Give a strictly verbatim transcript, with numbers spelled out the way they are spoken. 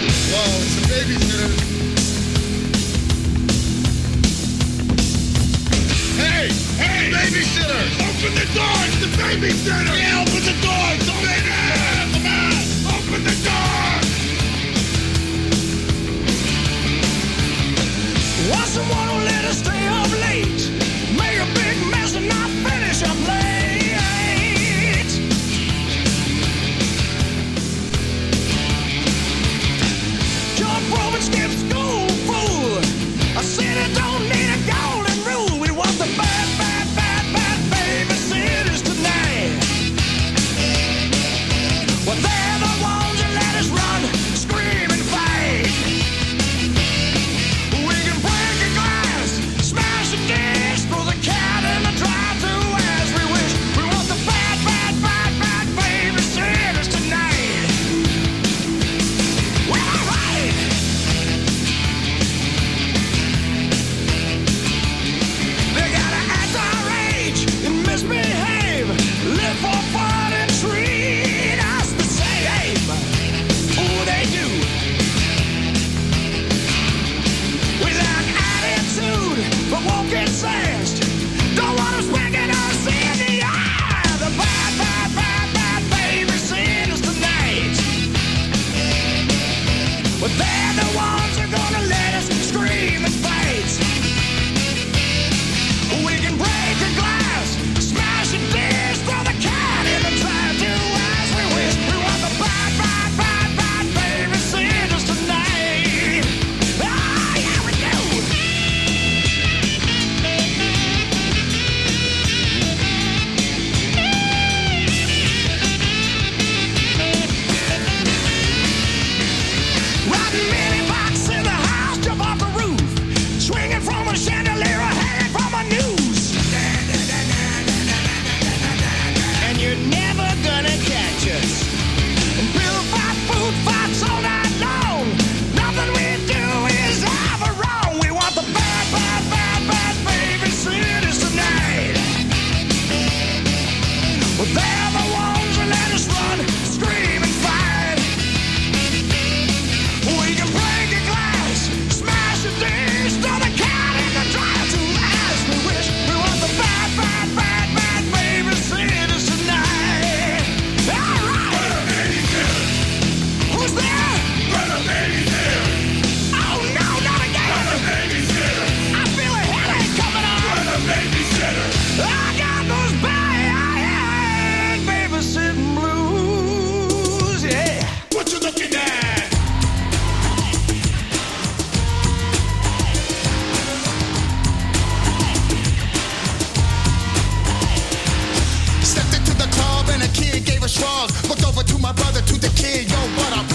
Whoa, it's a babysitter. Hey! Hey! Babysitter! Open the door! It's the babysitter! Yeah, open the door! It's the babysitter! Come on! Open the door! Want someone who let us stay up late, make a big mess and not finish up late. Jump rope and skip school, fool. A city don't need a golden rule. We want the bad, bad, bad, bad babysitters tonight. Well, they're the ones that let us run, scream and fight. We can break a glass, smash a dish, throw the cat in the drive-thru as we wish. We want the bad, bad, bad, bad babysitters tonight. Well, all right. They gotta act our age and misbehave, live for fun and treat us the same. Ooh, they do. We lack attitude, but won't get sassed. Don't want them smacking us in the eye. The bad, bad, bad, bad babysitters tonight. But they're the ones who are gonna let us scream and fight. We can break a glass, smash a dish, throw the cat in the drive, do as we wish. We want the bad, bad, bad, bad babysitters tonight. Ah, yeah, we do. Riding mini bikes in the house, jump off the roof, swinging from a chandelier, hanging from a noose. And you're never gonna catch us. Bill fight, food fights all night long. Nothing we do is ever wrong. We want the bad, bad, bad, bad babysitters tonight. Well, they're the ones that let us run, scream and fight. We can break a glass, smash a dish, throw the cat in the drive-thru as we wish. We want the bad, bad, bad, bad babysitters tonight. All right. Who's there? Oh no, not again. I feel a headache coming on. I got those bad babysitting blues, yeah. What you looking at? Stepped into the club and a kid gave a shrug. Looked over to my brother, to the kid, yo, what up?